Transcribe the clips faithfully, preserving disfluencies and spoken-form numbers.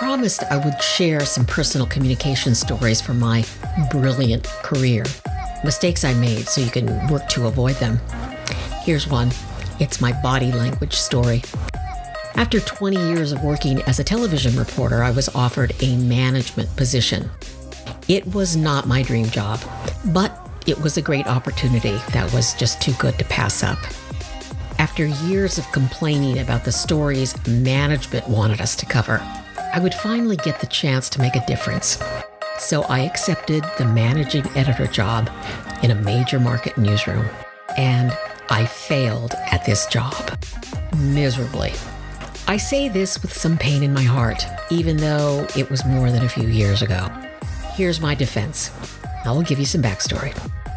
promised I would share some personal communication stories from my brilliant career. Mistakes I made so you can work to avoid them. Here's one. It's my body language story. After twenty years of working as a television reporter, I was offered a management position. It was not my dream job, but it was a great opportunity that was just too good to pass up. After years of complaining about the stories management wanted us to cover, I would finally get the chance to make a difference. So I accepted the managing editor job in a major market newsroom, and I failed at this job miserably. I say this with some pain in my heart, even though it was more than a few years ago. Here's my defense. I will give you some backstory.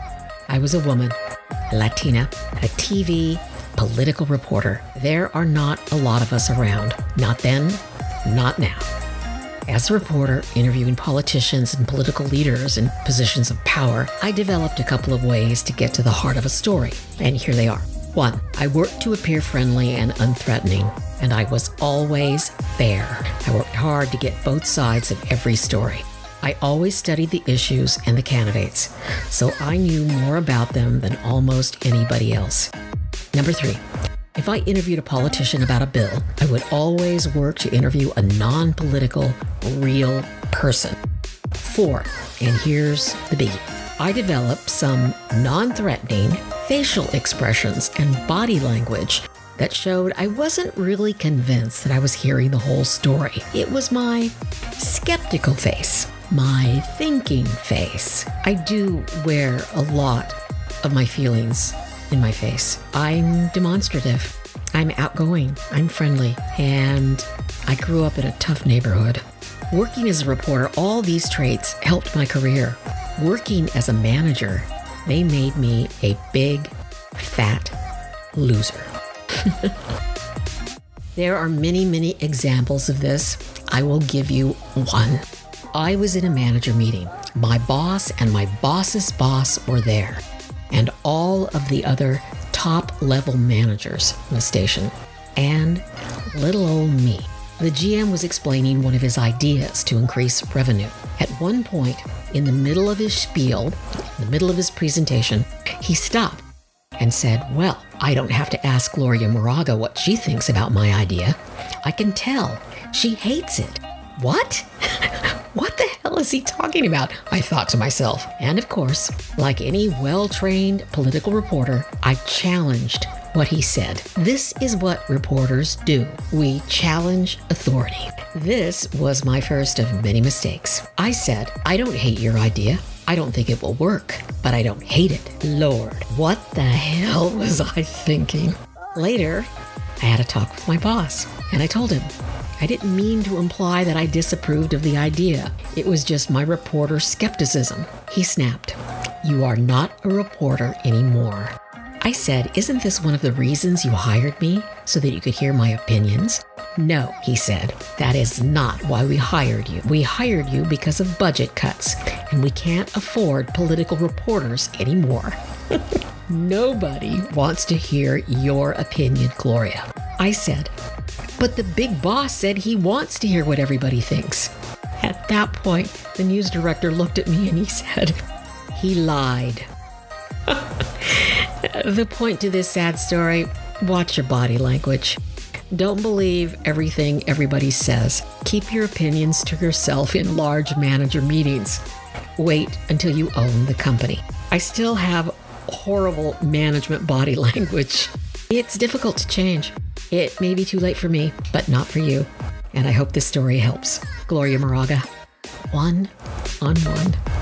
I was a woman, Latina, a T V political reporter. There are not a lot of us around. Not then, not now. As a reporter, interviewing politicians and political leaders in positions of power, I developed a couple of ways to get to the heart of a story, and here they are. One, I worked to appear friendly and unthreatening, and I was always fair. I worked hard to get both sides of every story. I always studied the issues and the candidates, so I knew more about them than almost anybody else. Number three, if I interviewed a politician about a bill, I would always work to interview a non-political, real person. Four, and here's the biggie. I developed some non-threatening facial expressions and body language that showed I wasn't really convinced that I was hearing the whole story. It was my skeptical face, my thinking face. I do wear a lot of my feelings in my face. I'm demonstrative. I'm outgoing. I'm friendly. And I grew up in a tough neighborhood. Working as a reporter, all these traits helped my career. Working as a manager, they made me a big, fat loser. There are many, many examples of this. I will give you one. I was in a manager meeting. My boss and my boss's boss were there, and all of the other top-level managers in the station, and little old me. The G M was explaining one of his ideas to increase revenue. At one point, in the middle of his spiel, in the middle of his presentation, he stopped and said, "Well, I don't have to ask Gloria Moraga what she thinks about my idea. I can tell. She hates it." What? What the hell is he talking about? I thought to myself. And of course, like any well-trained political reporter, I challenged what he said. This is what reporters do. We challenge authority. This was my first of many mistakes. I said, "I don't hate your idea. I don't think it will work, but I don't hate it." Lord, what the hell was I thinking? Later, I had a talk with my boss, and I told him, I didn't mean to imply that I disapproved of the idea. It was just my reporter skepticism. He snapped, "You are not a reporter anymore." I said, "Isn't this one of the reasons you hired me, so that you could hear my opinions?" "No," he said, "that is not why we hired you. We hired you because of budget cuts, and we can't afford political reporters anymore." Nobody wants to hear your opinion, Gloria. I said, "But the big boss said he wants to hear what everybody thinks." At that point, the news director looked at me and he said, "He lied." The point to this sad story, watch your body language. Don't believe everything everybody says. Keep your opinions to yourself in large manager meetings. Wait until you own the company. I still have horrible management body language. It's difficult to change. It may be too late for me, but not for you. And I hope this story helps. Gloria Moraga, one on one.